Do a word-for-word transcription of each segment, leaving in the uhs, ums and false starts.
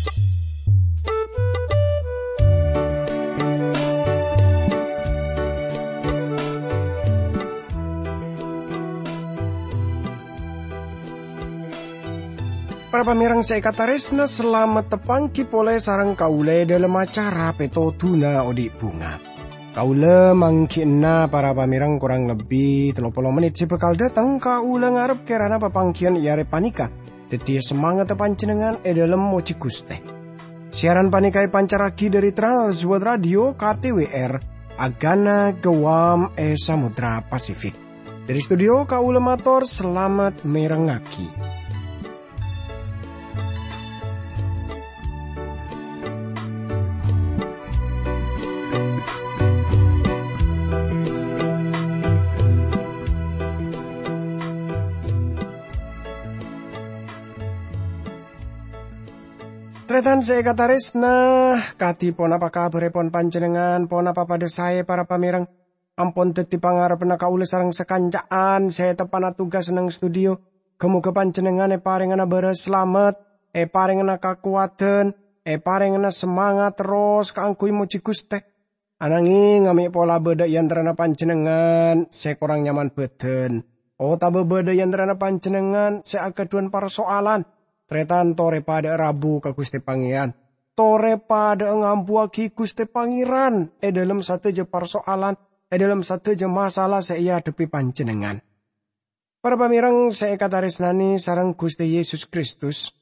Para pamirang saya kataresna selamat tepangki pole sarang kaule dalam acara peto tuna odik bunga. Kaule mangkina para pamirang kurang lebih tiga puluh menit si bekal datang kaule ngarep kerana papangkian iare panika. Deti semangat panjenengan e dalam moci Guste. Siaran panikai pancaraki dari Transworld Radio K T W R Agana Gewam e Samudra Pasifik. Dari studio kaule mator selamat merengaki. Tretan saya kataresna kati pon apa kabar pon panjenengan pon apa pada saya para pamirang ampun teti pangarep kaula sareng sekancaan saya tepana tugas nang studio kemuga panjenengan e paringana beres selamat e paringana kakuatan e paringana semangat terus kaangkui muji Guste ananging ngami pola beda yantrana panjenengan saya kurang nyaman beden oh tabe beda yantrana panjenengan saya akaduan persoalan tretan tore pada Rabu ke Gusti Pangeran. Tore pada ngampuaki Gusti Pangeran. E dalam satu je persoalan. E dalam satu je masalah saya hadapi panjenengan. Para pamirang saya kataresnani sarang Gusti Yesus Kristus.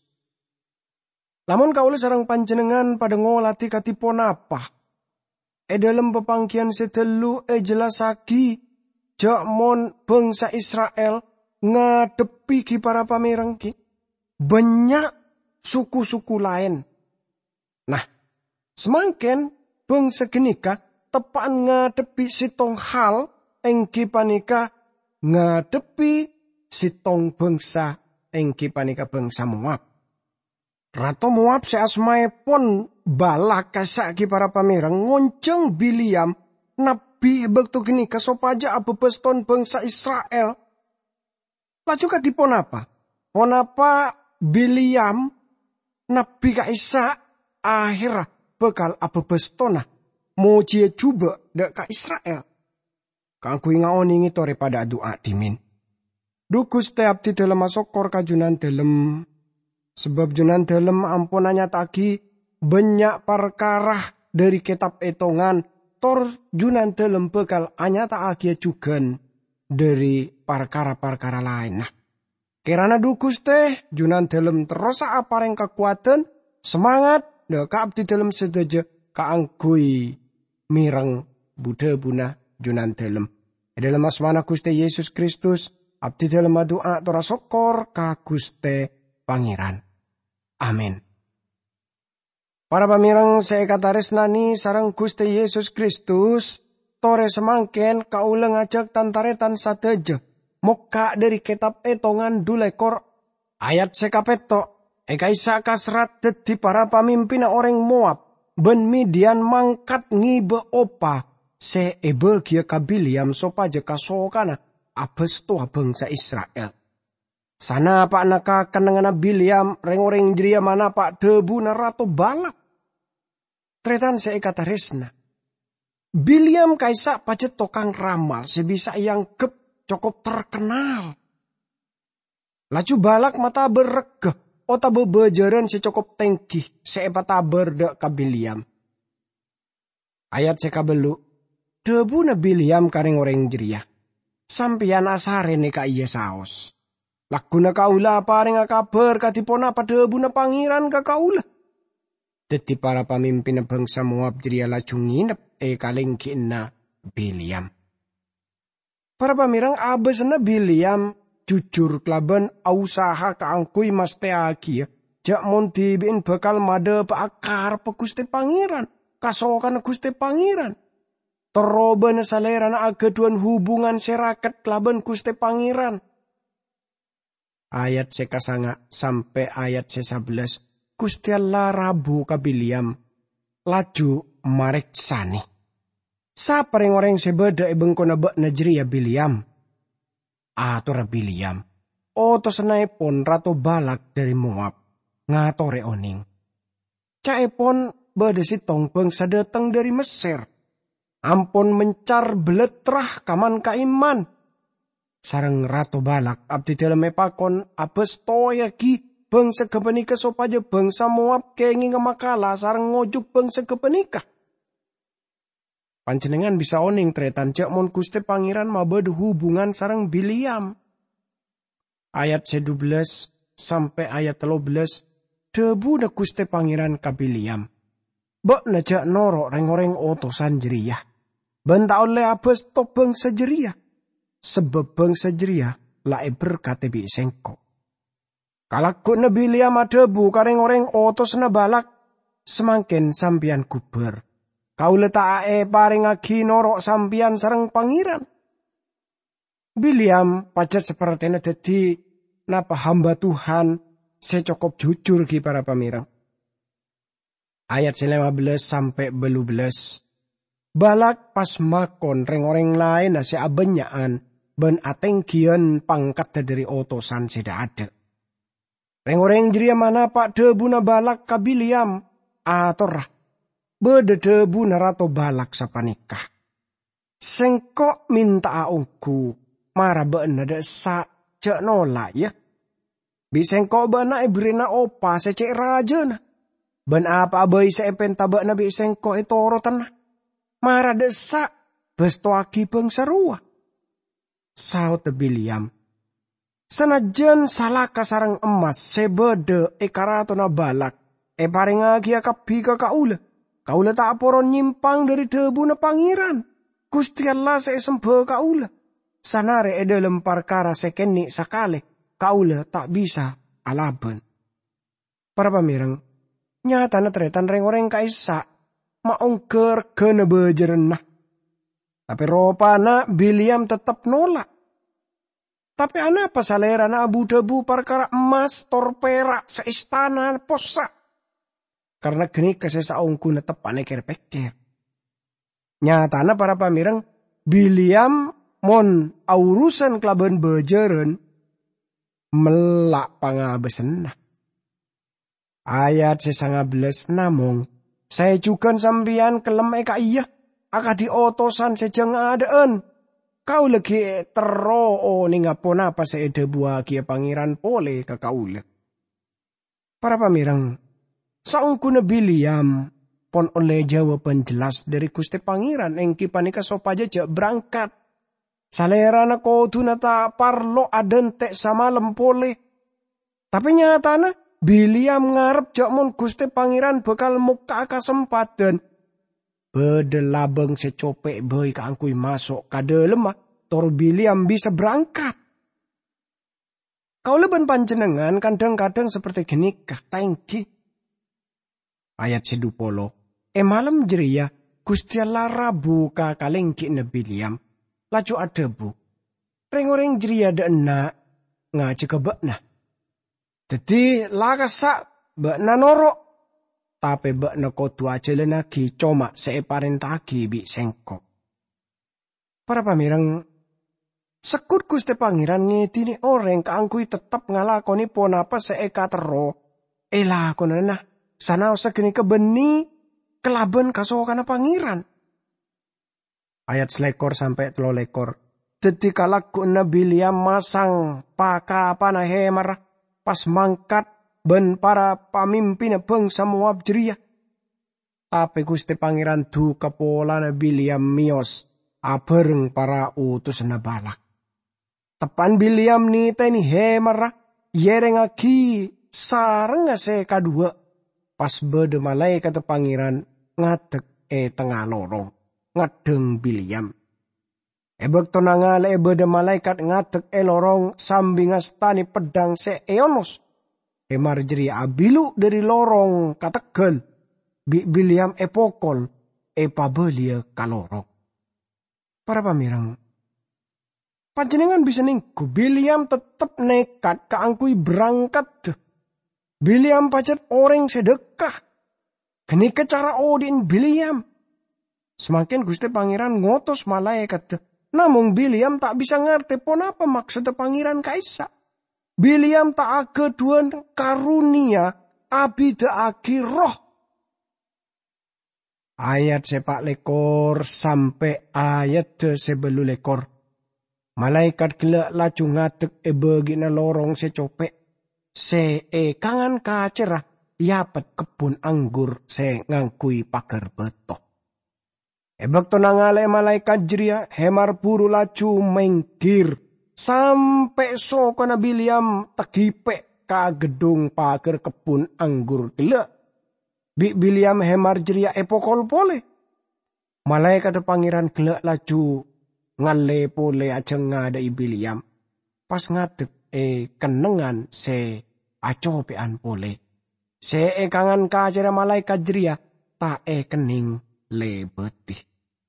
Lamun kaula sarang panjenengan pada ngolati katipon apa. E dalam pepangkian setelu e jelasaki. Jakmon bangsa Israel ngadepi ki para pamirang ki. Banyak suku-suku lain. Nah, semangken bangsa genika tepan ngadepi sitong hal engki panika ngadepi sitong bangsa engki panika bangsa Moab. Rato Moab seasmae pon balak kasaki para pamirang ngonceng Biliam nabi bektu genika sopaja abebeston bangsa Israel. Laju katipon apa? Pon apa? Biliam nabi kaisa akhirah bekal abebestona mau cie coba dek ka Israel. Kangkui ngaoningi tore pada doa dimin. Dukus teap di dalam masokor kajunan dalam. Sebab junan dalam ampunanya tagi banyak perkara dari kitab etongan. Tor junan dalam bekal anyata agia juga dari perkara-perkara lain. Nah. Kirana dukus teh, junan dalam terus apareng kekuatan, semangat, deka abdi dalam sedaja, kaangkui, mireng, Buddha buna, junan dalam. Dalam asmana Guste Yesus Kristus, abdi dalam doa tora sokor, ka Guste Pangeran. Amin. Para pamirang saya kataresnani sarang Guste Yesus Kristus, tore semangken kaula ngajak tantaretan sadeja. Muka dari kitab etongan dulekor ayat sekapeto eka isa kasrat deti para pamimpin orang Moab ben Midian mangkat ngibe opa se ebe kia kabiliam sopaja kasokana abes tua bangsa Israel. Sana pak naka kenangana Biliam reng-oreng jeria mana pak debu narato balak. Tretan se eka taresna. Biliam kaisa pajet tokang ramal sebisa yang kep cukup terkenal. Laju balak mata berregah. Ota bebejaran si cukup tengkih. Seepa taber dek kabiliam. Ayat sekabelu. Debu na Biliam karing orang jeria. Sampian asare ne ka iya saos. Laguna kaula paring kabar katipona pada debu na pangeran ka kaula. Deti para pamimpin na bangsa Moab jeria laju nginep e kalengkin na Biliam. Para pamirang abes na Biliam jujur klaben ausaha kaangkui mas teaki jak monti bin bakal made paakar pe Gusti Pangeran kasokan Gusti Pangeran teroba na salera na agaduan hubungan serakat klaben Gusti Pangeran. Ayat sekasanga sampai ayat sesabelas Gusti Allah rabu ka Biliam laju mareksani. Sa pareng-oreng sebeda ibeng kona bak najri ya Biliam. Ator Biliam. O to senai pon rato balak dari Moab. Ngatore oning. Caepon badesi tong bangsa datang dari Mesir. Ampun mencar beletrah kaman kaiman. Sareng Ratu Balak abdi dalam epakon abes toya ki bangsa kepenika sopaja bangsa Moab kengi ngemakala sareng ngojuk bangsa kepenika. Panjenengan bisa oning tretan jak mon Gusti Pangeran mabed hubungan sareng Biliam. Ayat sedua belas sampai ayat tiga belas debu na Gusti Pangeran ka Biliam. Bak najak norok reng-oreng otosan jeriyah. Benta oleh abes to bangsa jeriyah. Sebab bangsa jeriyah lae berkate bi sengko. Kalakku na Biliam adebu kareng oreng otos na Balak. Semangkin sampian guber. Kau letak ae paring agi norok sampian sareng pangeran. Biliam pacar seperti na dadi napa hamba Tuhan secokop jujur ki para pamirang. Ayat lima belas sampai dua belas. Balak pas makon reng-oreng lain nasi abenyaan ben atengkian pangkat dari otosan seda ada. Reng-oreng jeria mana pak debu na Balak ka Biliam atorah. Bede debu na Rato Balak sapanikah. Sengkok minta aungku mara ben na desa cek nolak ya. Bisengkok bana ibrina opa secek raja na. Ben apa abai seepen tabak na bisengkok itu orotan na. Mara desa besto aki bangsa ruah. Saut Biliam. Senajan salah kasarang emas sebede ekarato na Balak. E paring agi akapi ka kaula. Kaula tak poron nyimpang dari debu na pangeran. Gusti Allah sesembe kaula. Sanare e dalam perkara sekeni sakale. Kaula tak bisa alaben. Para pamirang. Nyata na tretan reng-oreng kaisa. Maungker kena bejerenah. Tapi ropana Biliam tetap nolak. Tapi anapa salera na abu debu perkara emas torpera seistana posa. Karena geni kesesaungku na tepane kerpekter. Nyatana para pamirang Biliam mon aurusan kelaban bejeren melak pangabesenah. Ayat sesanga belas namung saya juga sambian kelem eka iya aka di otosan sejeng adaan. Kau lagi teroo ningapon apa seede buah kia pangeran pole ke kaula. Para pamirang, saungku na Biliam pon oleh jawaban jelas dari Gusti Pangeran engki panika sopaja jak berangkat. Salera na kodu na ta parlo adente sama lempole. Tapi nyatana Biliam ngarep jak mon Gusti Pangeran bakal muka kesempatan. Bedelabeng secopek boy kaangkui masuk kade lemah. Tor Biliam bisa berangkat. Kau leben panjenengan kadang-kadang seperti genikah tangki. Ayat sedupolo. E malam jeria Gusti Allah rabu ka kalengki na Biliam. Laju adebu. Reng-oreng jeria da enak ngaji ke bekna. Jadi lakasak bekna norok. Tapi bekna kotu aja lenagi coma seeparentagi bi sengkok. Para pamirang sekut Gusti Pangeran ngedini orang kaangkui tetap ngalakoni ponapa seeka tero. Ela konana sana segini kebeni kelaban kasokana pangeran. Ayat selekor sampai telo lekor. Dadi kalaku na Biliam masang paka panah hemar pas mangkat ben para pamimpin bangsa Moab jeria. Tapi Gusti Pangeran du kapola na Biliam mios abareng para utus na Balak. Tepan Biliam ni teni hemara yereng aki sareng ase kadua pas bede malaikat pangeran ngadeg e tengah lorong ngadeng Biliam. Ebek tonangale e bede malaikat ngadeg e lorong sambingas tani pedang se eonos. Hemar jeri abilu dari lorong kategel bi Biliam e pokol e pabelia kalorong. Para pamirang panjenengan bisa ningku Biliam tetap nekat kaangkui berangkat. Biliam pacet orang sedekah. Geni cara odin Biliam. Semakin Gusti Pangeran ngotos malaikat. Namun Biliam tak bisa ngerti pon apa maksud Pangeran kaisa. Biliam tak ageduan karunia abida agi roh Ayat sepak lekor sampai ayat de sebelu lekor. Malaikat gelak laju ngatek e begina lorong secopek. Se e kangan ka cerah yapet kebun anggur se ngangkui pagar betok. Ebek to nangale malaikat jeria hemar buru laju menggir. Sampai so kona Biliam tegipe ka gedung pagar kebun anggur gelak. Bi Biliam hemar jeria epokol pole. Malaikat pangeran gelak laju ngale pole aja ngadai Biliam. Pas ngadek e kenengan se acopean pole. Se e kangan kajera malaikat jeria ta e kening le betih.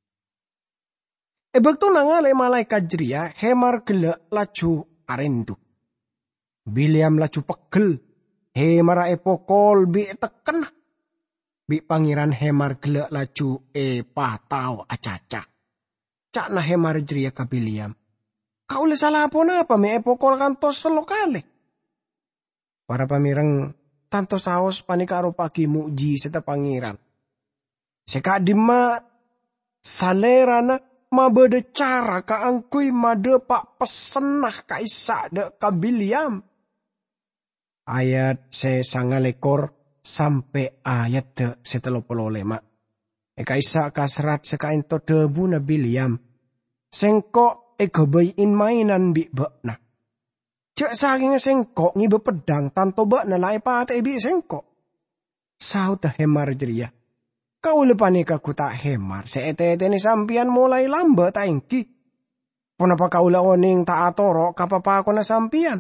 E bekto nangale malaikat jeria hemar gelak laju arendu. Biliam laju pegel. Hemar epokol bi teken. Bi pangeran hemar gelak laju e patau acaca. Cak na hemar jeria ka Biliam. Kau le salah apa napa me epokol kantos telo kali. Para pamireng tantos saos panikaro pagi muji seta pangeran. Seka dima salerana mabede cara ka angkui made pak pesenah ka isa de ka Biliam. Ayat se sangalekor sampai ayat de setelopolo lema. Eka isa kasrat seka ento debu na Biliam. Sengko ego bayin mainan bi bekna. Cek saking sengko ngibe pedang tanto bekna lai pate bi sengko. Saut hemar jeria. Kau lepane kaku tak hemar. Seete-ete ni sampian mulai lambat taingki. Ponapa kau laoning tak atoro kapapa ako na sampian.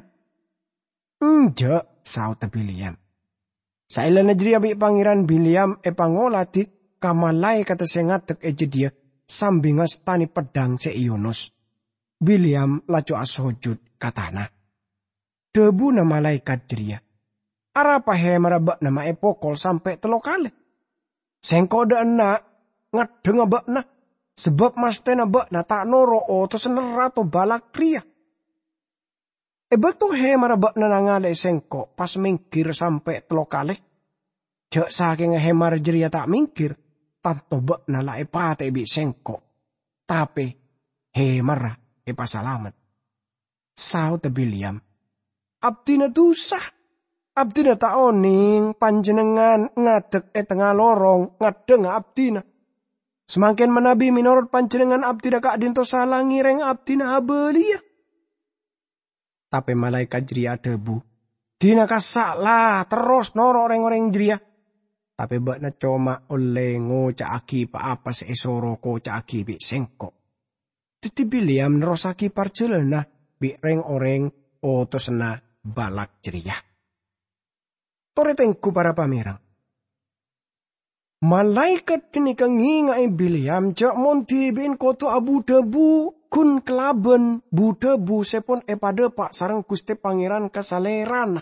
Nje, saut Biliam. Saila na jeria bi pangeran Biliam e pangolati kamalay kata sengatek e jedia sambingas tani pedang se Ionos. Biliam laju asojud katana. Debu na malaikat jeria. Arapa he marabak nama epokol sampai telo kali. Sengko da enak ngadeng abak na. Sebab mas tena bak na tak noro o to senerato balak pria. Ebek to he marabak na nangale sengko pas mingkir sampai telo kali. Jek saking hemar jeria tak mingkir. Tanto bak na lae pate bi sengko. Tapi hemar e pasalamat. Sao te Biliam. Abdina dusah. Abdina tak oning panjenengan ngadek e tengah lorong ngadeng abdina. Semakin menabi menurut panjenengan abdina kak dinto salah ngireng abdina habelia. Tapi malaikat jeria debu. Dina kasaklah terus noro orang-orang jeria. Tapi bakna coma oleh ngoca aki pa apa seesoro koca aki bi sengko. Titi Biliam nerosaki parcelena bi reng oreng otosena balak jeria. Toretengku para pamirang. Malaikat kini kengingai Biliam jak monti bin koto abu debu kun kelaben bu debu sepon epada pak sarang Gusti Pangeran kasaleran.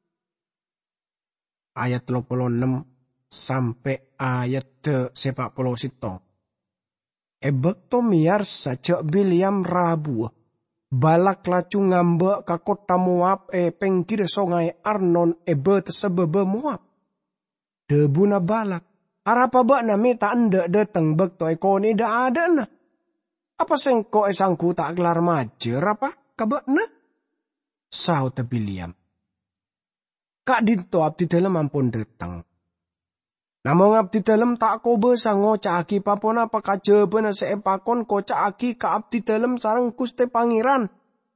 Ayat tiga puluh enam sampai ayat de sepak puluh sitong. Ebek to miar sajak Biliam rabu. Balak lacu ngambek ka kota Moab e pengkir songai Arnon ebe tesebebe Moab. Debu na balak. Arapa bak na mita anda dateng bek to ekoni da ada na. Apa sengko esangku tak gelar majer apa kabak na? Sao te Biliam. Kak dinto abdi dalam ampun dateng. Namong abdi dalam tak kobe sango caki papona pakajebena seepakon ko caki ka abdi dalam sarang Gusti Pangeran.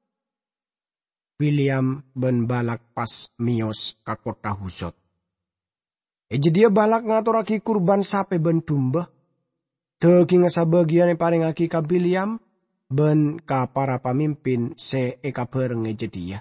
Biliam ben balak pas mios ka kota Husot. E dia balak ngaturaki kurban sape ben dumba. Tegi ngasabagian e paring aki ka Biliam ben ka para pamimpin se eka bareng e dia.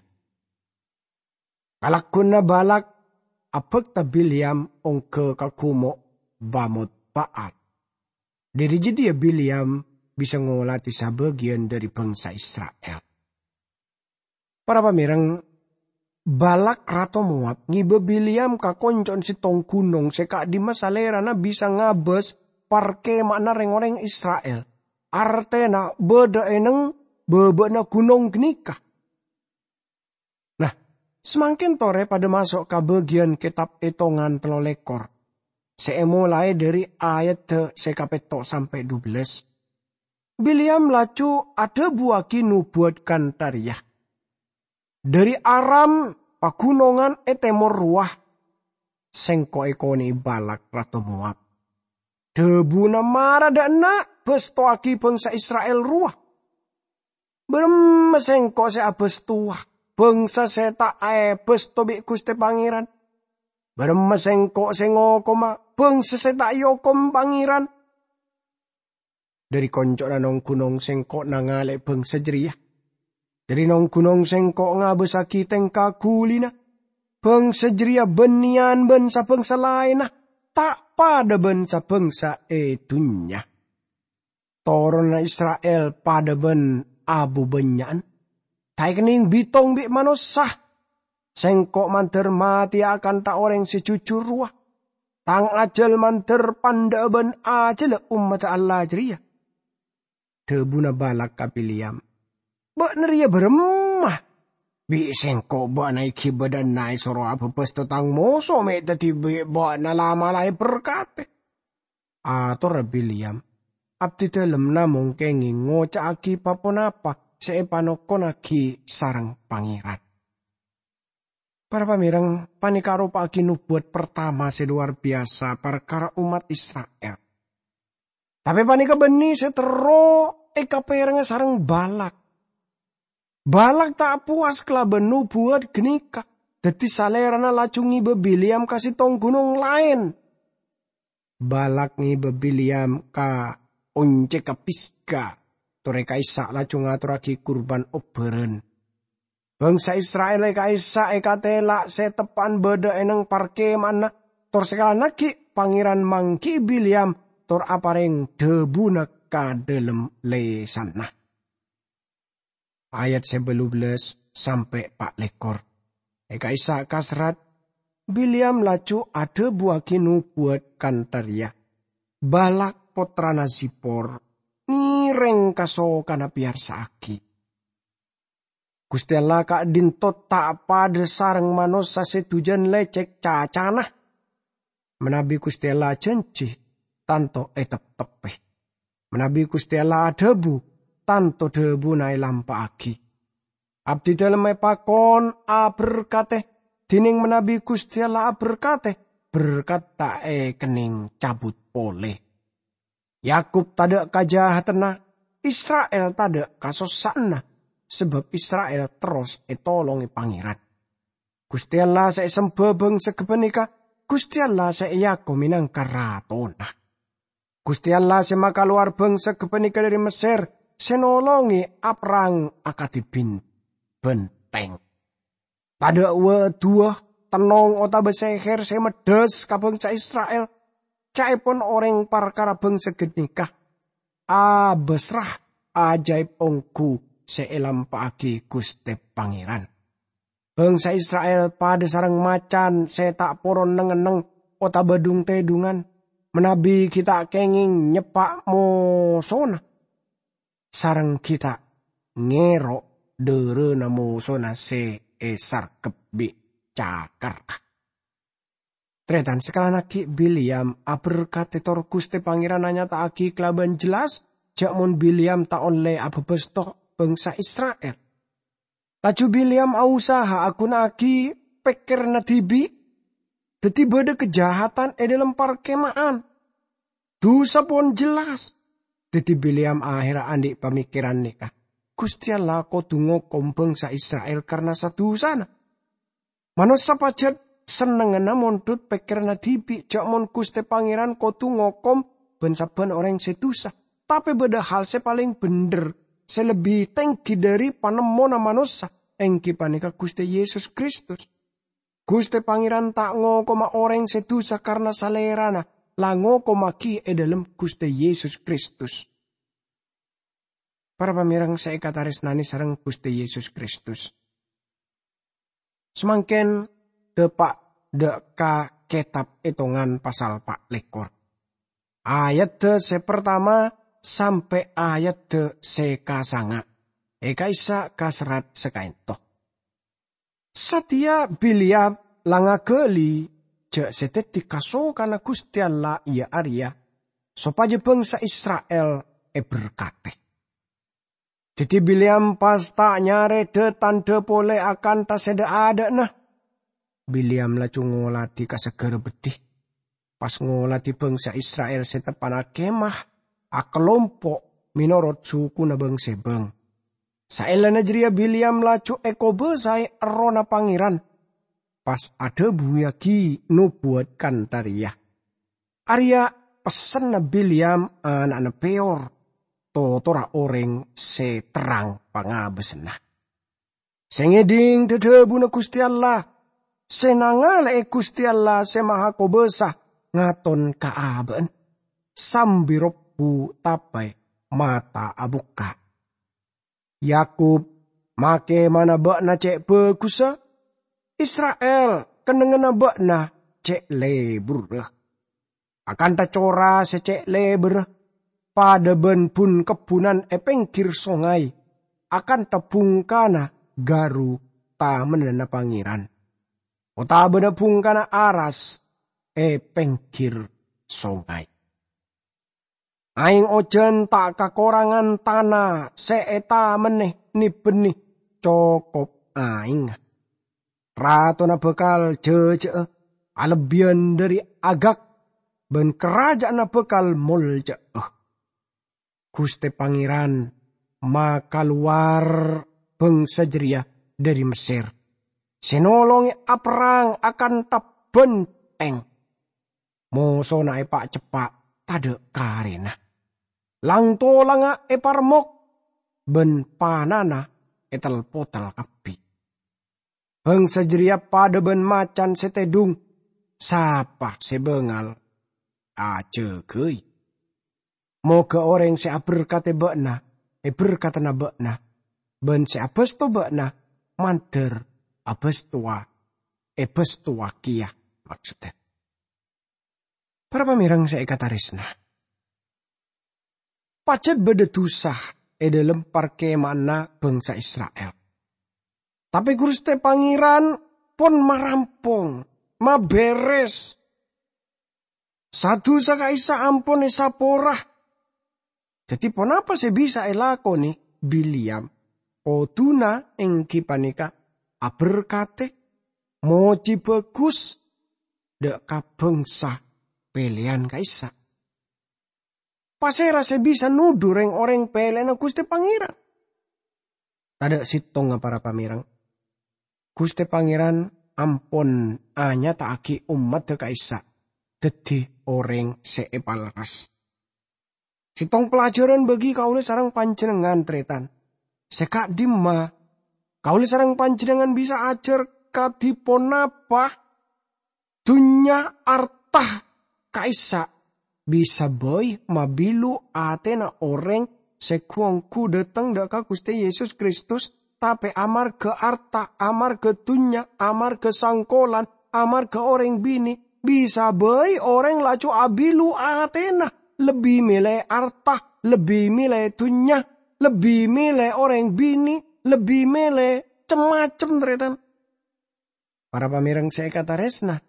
Kalakun na balak apek ta Biliam ongke kakumo bamot paat. Dari jadi Biliam bisa ngolati sabagian dari bangsa Israel. Para pamirang balak rato Moab ngibe Biliam ka koncon si tong gunung seka di masalerana bisa ngabes parke makna reng-oreng Israel. Artena beda eneng bebena gunung genikah. Nah, semakin tore pada masuk ke bagian kitab etongan telolekor. Saya mulai dari ayat te sekapeto sampai dua belas. Biliam lacu ada buaki nubuat kantariyah. Dari Aram pagunungan etemor ruah. Sengko ekoni Balak ratu Moab. Debu namara dana besto aki bangsa Israel ruah. Berem sengko se abes tuah. Bangsa se tak ae besto bi Gusti Pangeran. Berem sengko se ngokoma bangsa se tak yokom Pangeran. Dari konco na nong gunung sengko nangale bangsa jeriah. Dari nong gunung sengko ngabesaki tengka kulina. Bangsa jeriah benian bangsa bangsa lain nah. Tak pada bangsa bangsa etunya. Toron na Israel pada ben abu benyan. Tai kening bitong bi manosah. Sengko manter mati akan tak orang secucur ruah. Tang ajal manter panda ben ajal umat Allah jeriah. Debuna Balak kapiliam. Bak neria beremah. Bi sengko bak naiki badan nai soro apa pesto tang moso me tati bi bak na lama lai berkate. Ator biliam. Abdi dalam namung kengi ngoca aki paponapa seepanokon aki sarang pangeran. Para pamirang panikaro pagi nubuat pertama seluar biasa perkara umat Israel. Tapi panika beni setero eka perengnya sarang Balak. Balak tak puas kelaban nubuat genika. Dadi salerana lacungi bebiliam kasih tong gunung lain. Balak ngi bebiliam ka once ka Pisga. Toreka Isa lacung ngaturaki kurban oberen. Bangsa Israel eka Isa eka tela setepan beda eneng parke mana. Tor sekala naki pangeran mangki biliam. Tor apareng debuna ka dalam lesana. Ayat sebelas belas sampai pak lekor. Eka Isa kasrat. Biliam lacu ada buaki nubuat kantarya. Balak potrana Zipor. Nireng kaso kana biar saaki. Gusti Allah kak dintot tak pada sarang manosa setujan lecek cacana. Menabi Gusti Allah janji tanto etep tepeh. Menabi Gusti Allah debu tanto debu nai lampa aki. Abdi dalam pakon a berkate dining menabi Gusti Allah a berkate berkat tak e kening cabut poleh. Yakub tada kajahatena, Israel tada kasosana. Sebab Israel terus etolongi pangeran. Gusti Allah saya sembebeng sekebenika. Gusti Allah saya Yakob minang karatona. Gusti Allah saya maka luar beng sekebenika dari Mesir. Senolongi aprang akadibin benteng. Tada wedua tenong ota beseher saya medes kabangsa Israel. Caipun orang parkara beng segenika. Abesrah ajaib ongku. Seelam pagi Gusti Pangeran. Bangsa Israel pada sarang macan saya tak poron nengeneng ota badung tedungan. Menabi kita kenging nyepak mosona. Sarang kita ngero dere na mosona se esar kebi cakar. Tretan sekala naki Biliam aberkatetor Gusti Pangeran nanya tak aki kelaban jelas. Jakmon Biliam tak oleh apa bestok bangsa Israel. Laju Biliam ausaha aku naki peker na tibi. Deti beda kejahatan e dalam parkemaan. Dosa pun jelas. Deti Biliam akhirnya andik pemikiran nikah. Gusti Allah ko tungo kom bangsa Israel karena satu sana. Manusia pacet senengena mondut peker na tibi. Jakmon Gusti Pangeran ko tungo kom ben-saben orang setusa. Tapi beda hal se paling bener. Selebih tengki dari panemona manusia. Engki panika Gusti Yesus Kristus. Gusti Pangeran tak ngokoma orang setusa karena salerana. La ngokoma ki e dalam Gusti Yesus Kristus. Para pamirang saya kataris nani sarang Gusti Yesus Kristus. Semangken depak deka kitab hitungan pasal pak lekor. Ayat de se pertama sampai ayat de sekasanga. Eka Isa kasrat sekaintoh. Satia Biliam langa geli je seteti kaso kana Gusti Allah ia Arya supaya bangsa Israel e berkate. Jadi Biliam pas tak nyare de tanda pole akan tak seda ada nah. Biliam lacu ngolati kaseger bedih. Pas ngolati bangsa Israel setepana kemah a kelompok minorot suku na bangsa bang. Saela najria Biliam lacu eko besai erona pangeran. Pas ada buyaki nubuatkan Arya. Arya pesen na Biliam anak na peor. Totora orang seterang pangabesna. Sengeding dedebu na Gusti Allah. Senangale e Gusti Allah semaha kobesah ngaton kaaben. Sambiropu tapai mata abuka. Yakub make mana bakna cek bagusa. Israel kenengena bakna cek lebur. Akan ta cora secek lebur. Pada ben pun kebunan epengkir songai. Akan tepung kana garu ta menena pangeran. Ota bena pungkana aras epengkir songai. Aing ojen tak kakorangan tanah seeta meneh ni benih cokop aing. Rato na bekal jeje alebian dari agak ben kerajaan na bekal mulje. Gusti Pangeran maka luar bangsa jeria dari Mesir. Senolongi aprang akan tabenteng. Moso na epak cepak tade karena. Lang tolanga eparmok ben panana etel potel kapi. Bangsa jeria pada ben macan setedung sapa sebengal acegei. Moga orang se berkata bakna e berkata na bakna ben se abes to bakna manter abes tua e bes tua kia maksudnya. Para pamirang saya kata resna. Pacet bedetusah e dalam parkemana bangsa Israel. Tapi Gusti Pangeran pun marampong, maberes. Satu saka isa ampun isa porah. Jadi pon apa saya bisa elakoni Biliam. Oduna ing kipanika aberkate moji bagus dek kabangsa pelian kaisa. Pasera saya bisa nudur yang orang pelian Gusti Pangeran. Tada sitong para pamirang. Gusti Pangeran ampun anya taaki umat dek kaisa. Dadi orang seepalras. Sitong pelajaran bagi kaula sarang panjenengan tretan. Sekak dimma, kaula sarang panjenengan bisa ajar kadipon apa? Dunya artah kaisa bisa boy mabilu atena orang sekuangku datang daka Gusti Yesus Kristus tapi amar ke arta, amar ke dunya, amar ke sangkolan, amar ke orang bini bisa boy orang lacu abilu atena lebih milih arta, lebih milih dunya. Lebih milih orang bini, lebih milih cemacem teretan. Para pamirang saya kata resna.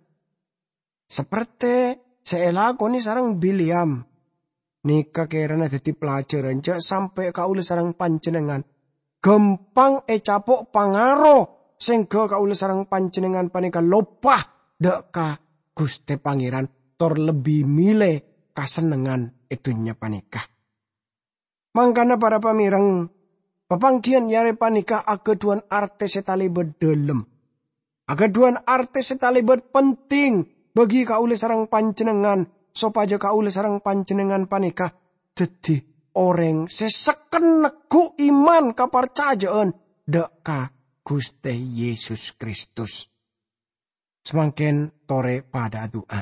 Seperti saya lakoni sarang Biliam. Nika kerana dadi pelajaran cak sampai kaula sarang panjenengan. Gempang e capok pangaro. Sehingga kaula sarang panjenengan panika lopah. Deka Gusti Pangeran tor lebih milih kasenengan itunya panika. Mangkana para pamirang, papangkian yare panika ageduan artes setali bedelem. Ageduan artes setali penting bagi kaule sarang panjenengan, sopaja kaule sarang panjenengan panika. Dadi orang seseken neku iman kaparcajaan deka Gusti Yesus Kristus. Semangkin tore pada doa.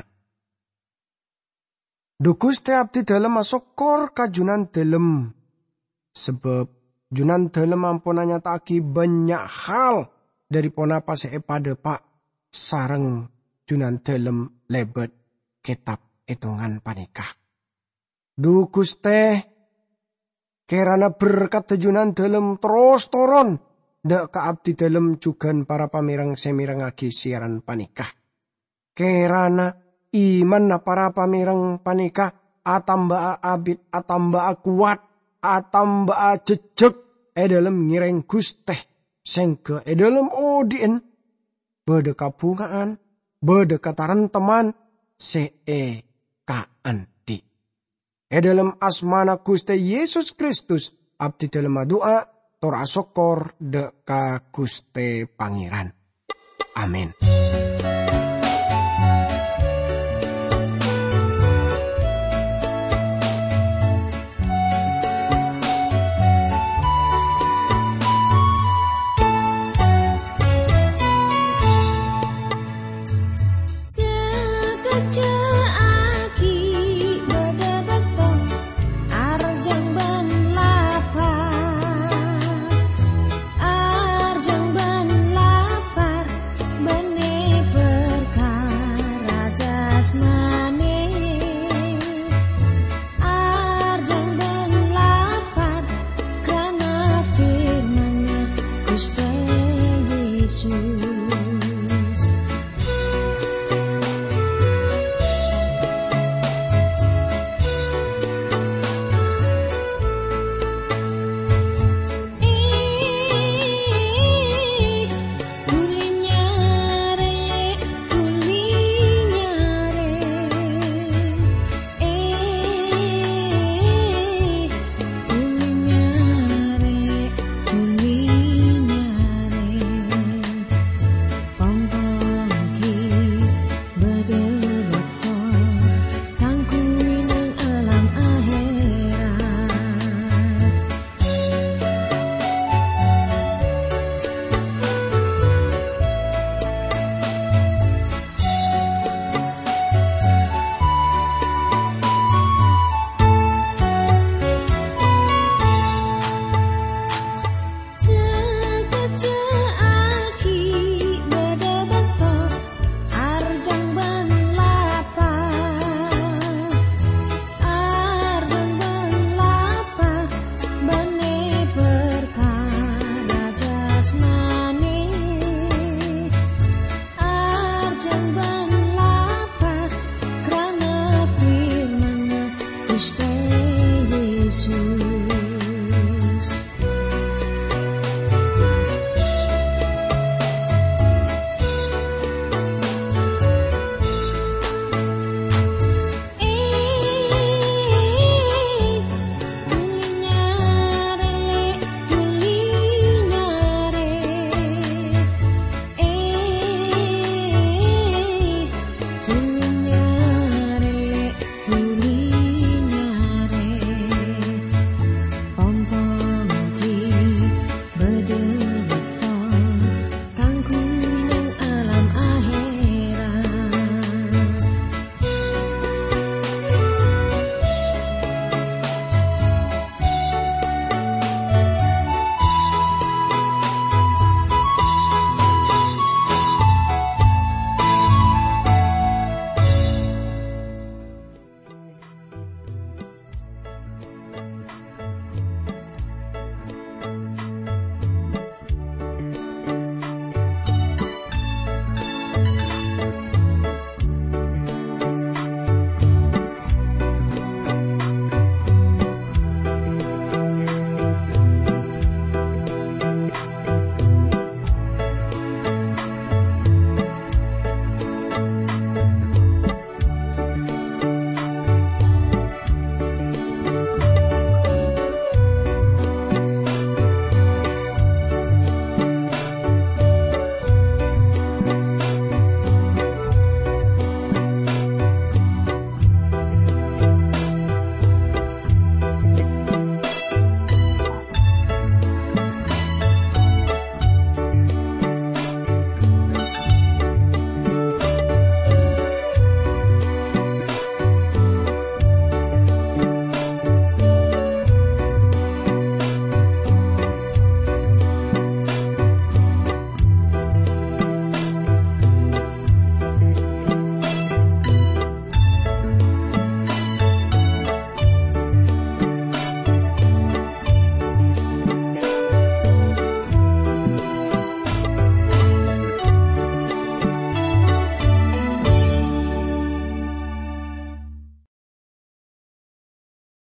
Du Gusti abdi dalem masokor kajunan dalem. Sebab junan dalem ampunanya taki banyak hal dari ponapa seepada pak sareng junan dalem lebet kitab hitungan panikah. Du Gusti kerana berkat junan dalem terus toron dak ka abdi dalem jugan para pamirang semirang agi siaran panikah. kerana iman na para pamirang panika atamba abid atamba kuat atamba jejeg e dalam ngireng Guste sengke e dalam odien bede kabungaan bede kataran teman se e kaanti e dalam asmana Guste Yesus Kristus abdi dalam doa tora sokor de ka Guste Pangeran. Amin. Smile.